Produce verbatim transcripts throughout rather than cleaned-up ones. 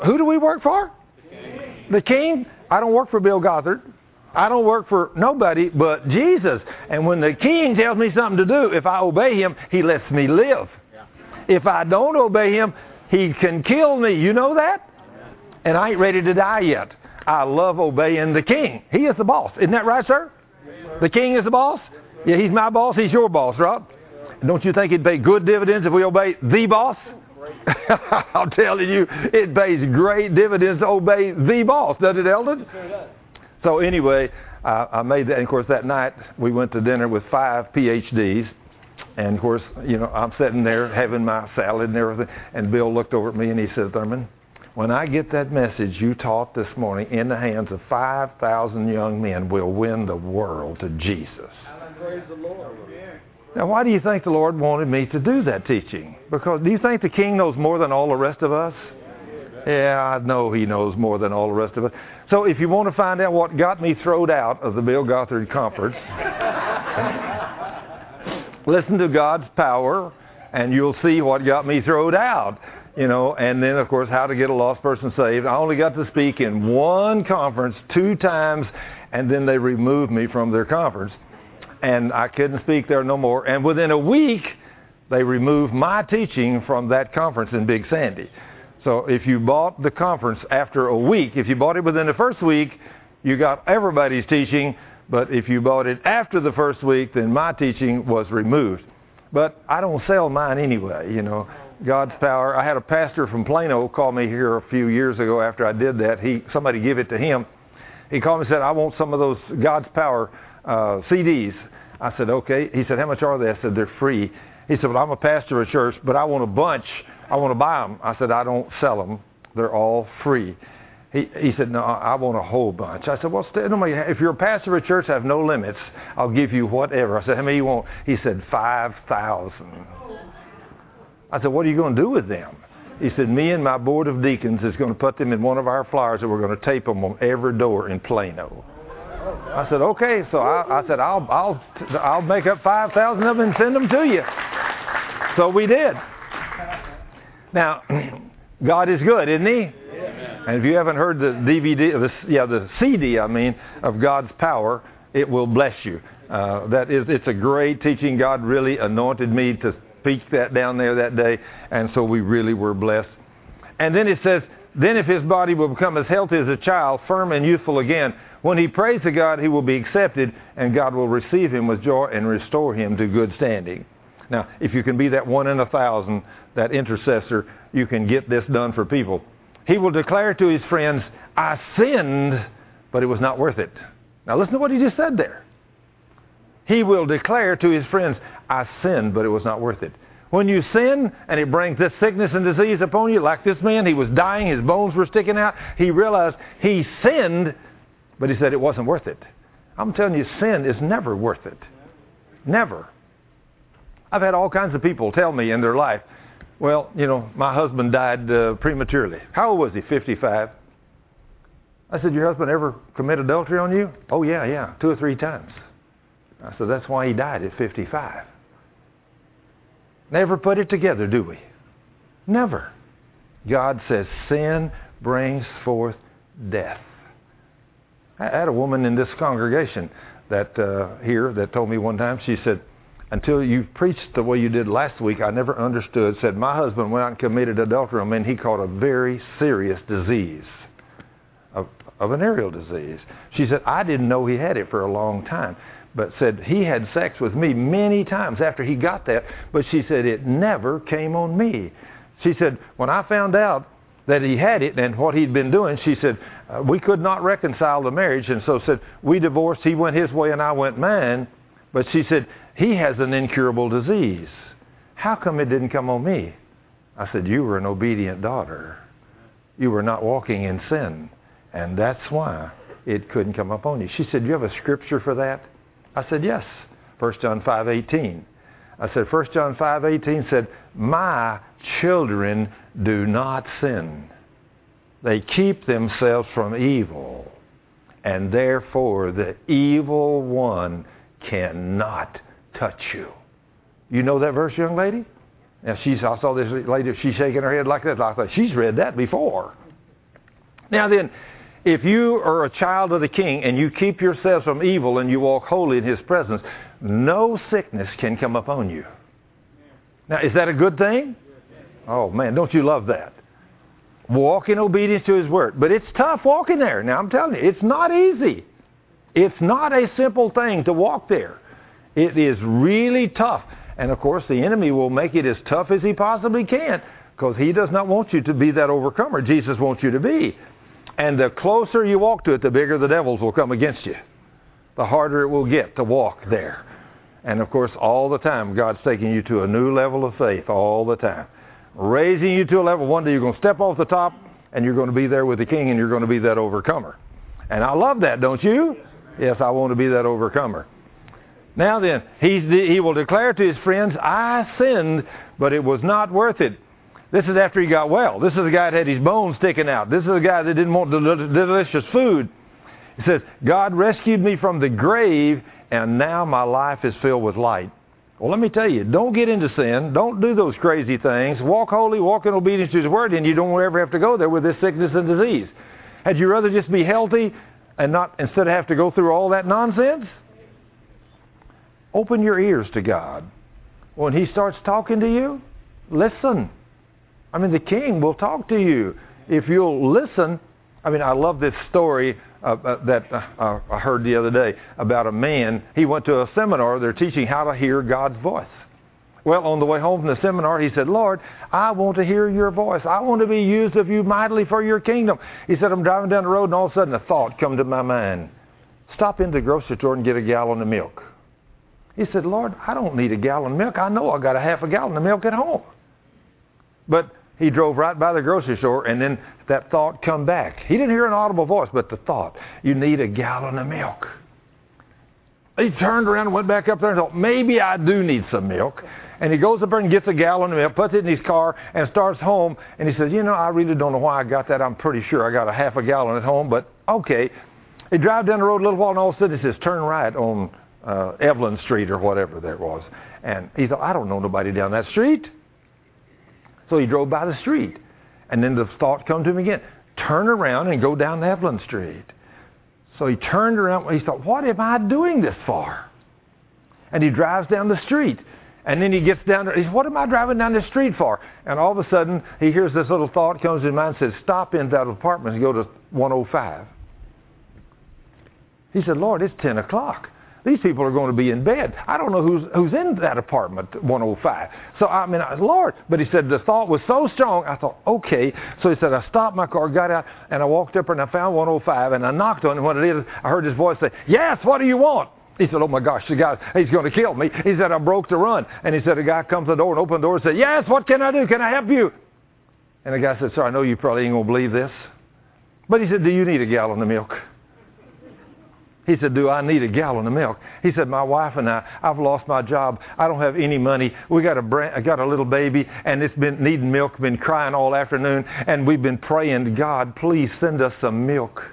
who do we work for? The king. The king. I don't work for Bill Gothard. I don't work for nobody but Jesus. And when the king tells me something to do, if I obey him, he lets me live. Yeah. If I don't obey him, he can kill me. You know that? And I ain't ready to die yet. I love obeying the king. He is the boss. Isn't that right, sir? Yes, sir. The king is the boss? Yeah, he's my boss. He's your boss, right? Don't you think it'd pay good dividends if we obey the boss? I'm telling you, it pays great dividends to obey the boss. Does it, Eldon? So anyway, uh, I made that. And of course, that night we went to dinner with five P H Ds. And of course, you know, I'm sitting there having my salad and everything. And Bill looked over at me and he said, Thurman, when I get that message you taught this morning in the hands of five thousand young men, we'll win the world to Jesus. Praise the Lord. Now, why do you think the Lord wanted me to do that teaching? Because do you think the king knows more than all the rest of us? Yeah, I know he knows more than all the rest of us. So if you want to find out what got me thrown out of the Bill Gothard Conference, listen to God's power, and you'll see what got me thrown out. You know, and then, of course, how to get a lost person saved. I only got to speak in one conference two times, and then they removed me from their conference. And I couldn't speak there no more. And within a week, they removed my teaching from that conference in Big Sandy. So if you bought the conference after a week, if you bought it within the first week, you got everybody's teaching. But if you bought it after the first week, then my teaching was removed. But I don't sell mine anyway, you know. God's power. I had a pastor from Plano call me here a few years ago after I did that. He somebody give it to him. He called me and said, I want some of those God's Power uh, C Ds. I said, okay. He said, how much are they? I said, they're free. He said, well, I'm a pastor of a church, but I want a bunch. I want to buy them. I said, I don't sell them. They're all free. He, he said, no, I want a whole bunch. I said, well, if you're a pastor of a church, I have no limits. I'll give you whatever. I said, how many you want? He said, five thousand. I said, what are you going to do with them? He said, me and my board of deacons is going to put them in one of our flyers and we're going to tape them on every door in Plano. I said, okay. So I, I said, I'll, I'll, I'll make up five thousand of them and send them to you. So we did. Now, God is good, isn't he? Amen. And if you haven't heard the D V D, the, yeah, the C D, I mean, of God's power, it will bless you. Uh, that is, it's a great teaching. God really anointed me to speak that down there that day, and so we really were blessed. And then it says, then if his body will become as healthy as a child, firm and youthful again, when he prays to God, he will be accepted, and God will receive him with joy and restore him to good standing. Now, if you can be that one in a thousand, that intercessor, you can get this done for people. He will declare to his friends, I sinned, but it was not worth it. Now listen to what he just said there. He will declare to his friends, I sinned, but it was not worth it. When you sin and it brings this sickness and disease upon you, like this man, he was dying, his bones were sticking out. He realized he sinned, but he said it wasn't worth it. I'm telling you, sin is never worth it. Never. I've had all kinds of people tell me in their life, well, you know, my husband died uh, prematurely. How old was he? fifty-five. I said, your husband ever commit adultery on you? Oh, yeah, yeah, two or three times. I said, that's why he died at fifty-five. Never put it together, do we? Never. God says sin brings forth death. I had a woman in this congregation that uh, here that told me one time, she said, until you preached the way you did last week, I never understood. Said, my husband went out and committed adultery on me, and he caught a very serious disease, of, a venereal disease. She said, I didn't know he had it for a long time, but said he had sex with me many times after he got that, but she said it never came on me. She said, when I found out that he had it and what he'd been doing, she said, uh, we could not reconcile the marriage, and so said, we divorced, he went his way and I went mine, but she said, he has an incurable disease. How come it didn't come on me? I said, you were an obedient daughter. You were not walking in sin, and that's why it couldn't come up on you. She said, do you have a scripture for that? I said, yes, First John five eighteen. I said, First John five eighteen said, my children do not sin. They keep themselves from evil, and therefore the evil one cannot touch you. You know that verse, young lady? Now she's, I saw this lady, she's shaking her head like that. I thought, she's read that before. Now then, if you are a child of the King and you keep yourselves from evil and you walk holy in His presence, no sickness can come upon you. Now, is that a good thing? Oh, man, don't you love that? Walk in obedience to His Word. But it's tough walking there. Now, I'm telling you, it's not easy. It's not a simple thing to walk there. It is really tough. And, of course, the enemy will make it as tough as he possibly can because he does not want you to be that overcomer Jesus wants you to be. And the closer you walk to it, the bigger the devils will come against you. The harder it will get to walk there. And, of course, all the time, God's taking you to a new level of faith all the time. Raising you to a level. One day you're going to step off the top, and you're going to be there with the King, and you're going to be that overcomer. And I love that, don't you? Yes, I want to be that overcomer. Now then, he's the, he will declare to his friends, I sinned, but it was not worth it. This is after he got well. This is the guy that had his bones sticking out. This is the guy that didn't want del- delicious food. He says, God rescued me from the grave, and now my life is filled with light. Well, let me tell you, don't get into sin. Don't do those crazy things. Walk holy, walk in obedience to His Word, and you don't ever have to go there with this sickness and disease. Had you rather just be healthy and not instead of have to go through all that nonsense? Open your ears to God. When He starts talking to you, listen. I mean, the King will talk to you if you'll listen. I mean, I love this story uh, uh, that uh, I heard the other day about a man. He went to a seminar. They're teaching how to hear God's voice. Well, on the way home from the seminar, he said, Lord, I want to hear your voice. I want to be used of you mightily for your kingdom. He said, I'm driving down the road, and all of a sudden a thought come to my mind. Stop into the grocery store and get a gallon of milk. He said, Lord, I don't need a gallon of milk. I know I got a half a gallon of milk at home. But he drove right by the grocery store, and then that thought come back. He didn't hear an audible voice, but the thought, you need a gallon of milk. He turned around and went back up there and thought, maybe I do need some milk. And he goes up there and gets a gallon of milk, puts it in his car, and starts home. And he says, you know, I really don't know why I got that. I'm pretty sure I got a half a gallon at home, but okay. He drives down the road a little while, and all of a sudden he says, turn right on uh, Evelyn Street or whatever there was. And he thought, I don't know nobody down that street. So he drove by the street. And then the thought come to him again. Turn around and go down Evelyn Street. So he turned around. He thought, what am I doing this for? And he drives down the street. And then he gets down there. He says, what am I driving down the street for? And all of a sudden, he hears this little thought comes to his mind and says, stop in that apartment and go to one oh five. He said, Lord, it's ten o'clock. These people are going to be in bed. I don't know who's who's in that apartment, one oh five. So, I mean, I, Lord. But he said the thought was so strong, I thought, okay. So he said, I stopped my car, got out, and I walked up and I found one oh five, and I knocked on it. When it is, I heard his voice say, yes, what do you want? He said, oh, my gosh, the guy, he's going to kill me. He said, I broke the run. And he said, a guy comes to the door and opened the door and said, yes, what can I do? Can I help you? And the guy said, sir, I know you probably ain't going to believe this. But he said, do you need a gallon of milk? He said, do I need a gallon of milk? He said, my wife and I, I've lost my job. I don't have any money. We got a brand, I got a little baby, and it's been needing milk, been crying all afternoon, and we've been praying, God, please send us some milk.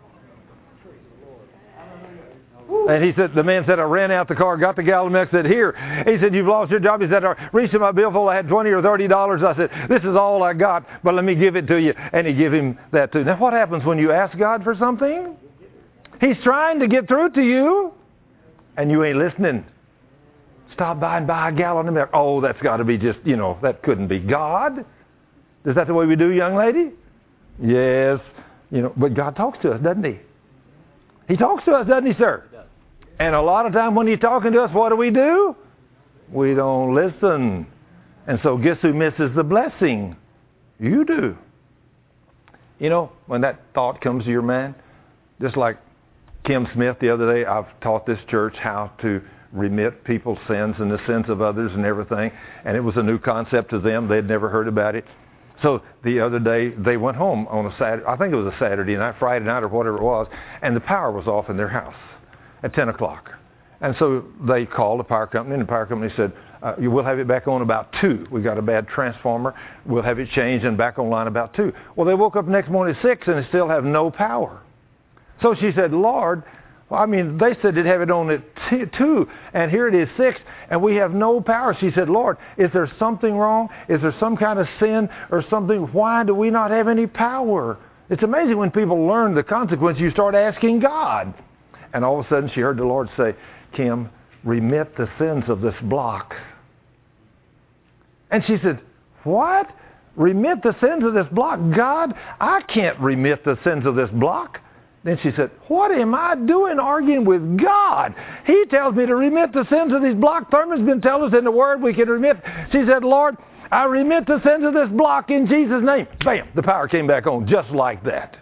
And he said, the man said, I ran out the car, got the gallon of milk, said, here. He said, you've lost your job. He said, I reached in my billfold, I had twenty or thirty dollars. I said, this is all I got, but let me give it to you. And he gave him that too. Now, what happens when you ask God for something? He's trying to get through to you, and you ain't listening. Stop by and buy a gallon of milk. Oh, that's got to be just, you know, that couldn't be God. Is that the way we do, young lady? Yes. You know, but God talks to us, doesn't He? He talks to us, doesn't He, sir? He does. And a lot of time when He's talking to us, what do we do? We don't listen. And so guess who misses the blessing? You do. You know, when that thought comes to your mind, just like Kim Smith the other day, I've taught this church how to remit people's sins and the sins of others and everything. And it was a new concept to them. They'd never heard about it. So the other day, they went home on a Saturday. I think it was a Saturday night, Friday night or whatever it was. And the power was off in their house at ten o'clock. And so they called the power company, and the power company said, uh, you will have it back on about two. We got a bad transformer. We'll have it changed and back online about two. Well, they woke up the next morning at six, and they still have no power. So she said, Lord, I mean, they said they'd have it on at t- two, and here it is six, and we have no power. She said, Lord, is there something wrong? Is there some kind of sin or something? Why do we not have any power? It's amazing when people learn the consequence, you start asking God. And all of a sudden she heard the Lord say, Kim, remit the sins of this block. And she said, what? Remit the sins of this block? God, I can't remit the sins of this block. Then she said, what am I doing arguing with God? He tells me to remit the sins of these block. Thurman's been telling us in the Word we can remit. She said, Lord, I remit the sins of this block in Jesus' name. Bam, the power came back on just like that.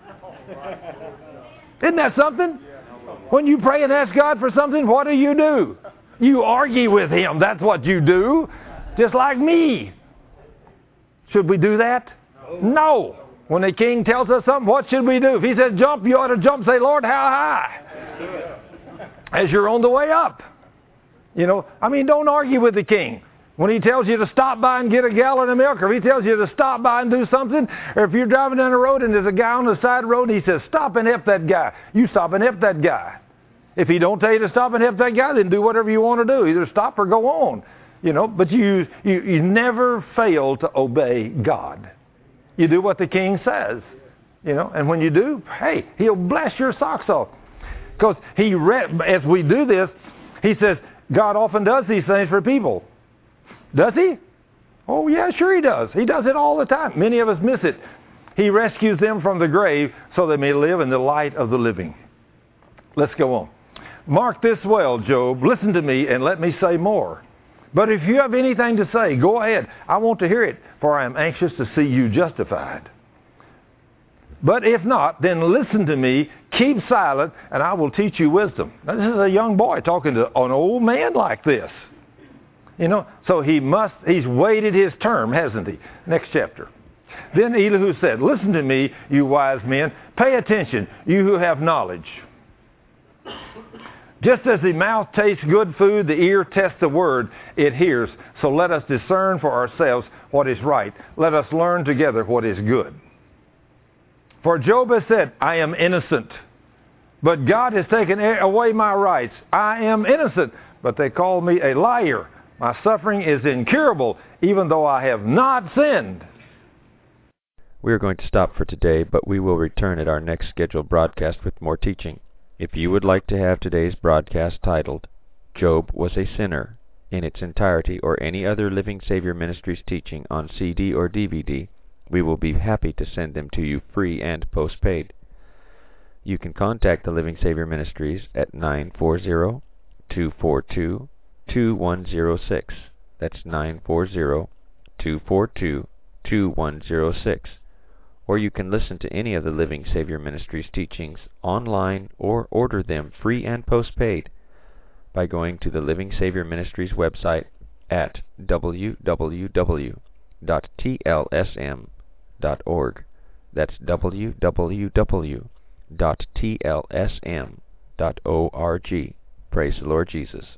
Isn't that something? When you pray and ask God for something, what do you do? You argue with Him. That's what you do. Just like me. Should we do that? No. When the king tells us something, what should we do? If he says jump, you ought to jump. Say, Lord, how high? As you're on the way up. You know, I mean, don't argue with the king. When he tells you to stop by and get a gallon of milk, or if he tells you to stop by and do something, or if you're driving down the road and there's a guy on the side of the road and he says, stop and help that guy, you stop and help that guy. If he don't tell you to stop and help that guy, then do whatever you want to do. Either stop or go on. You know, but you, you, you never fail to obey God. You do what the king says. You know, and when you do, hey, he'll bless your socks off. Because he, re- as we do this, he says, God often does these things for people. Does he? Oh, yeah, sure he does. He does it all the time. Many of us miss it. He rescues them from the grave so they may live in the light of the living. Let's go on. Mark this well, Job. Listen to me and let me say more. But if you have anything to say, go ahead. I want to hear it, for I am anxious to see you justified. But if not, then listen to me, keep silent, and I will teach you wisdom. Now, this is a young boy talking to an old man like this. You know, so he must, he's waited his term, hasn't he? Next chapter. Then Elihu said, listen to me, you wise men. Pay attention, you who have knowledge. Just as the mouth tastes good food, the ear tests the word it hears. So let us discern for ourselves what is right. Let us learn together what is good. For Job has said, I am innocent, but God has taken away my rights. I am innocent, but they call me a liar. My suffering is incurable, even though I have not sinned. We are going to stop for today, but we will return at our next scheduled broadcast with more teaching. If you would like to have today's broadcast titled, Job Was a Sinner, in its entirety, or any other Living Savior Ministries teaching on C D or D V D, we will be happy to send them to you free and postpaid. You can contact the Living Savior Ministries at nine four zero, two four two, two one zero six. That's nine four zero, two four two, two one zero six. Or you can listen to any of the Living Savior Ministries teachings online or order them free and postpaid by going to the Living Savior Ministries website at w w w dot t l s m dot org. That's w w w dot t l s m dot org. Praise the Lord Jesus.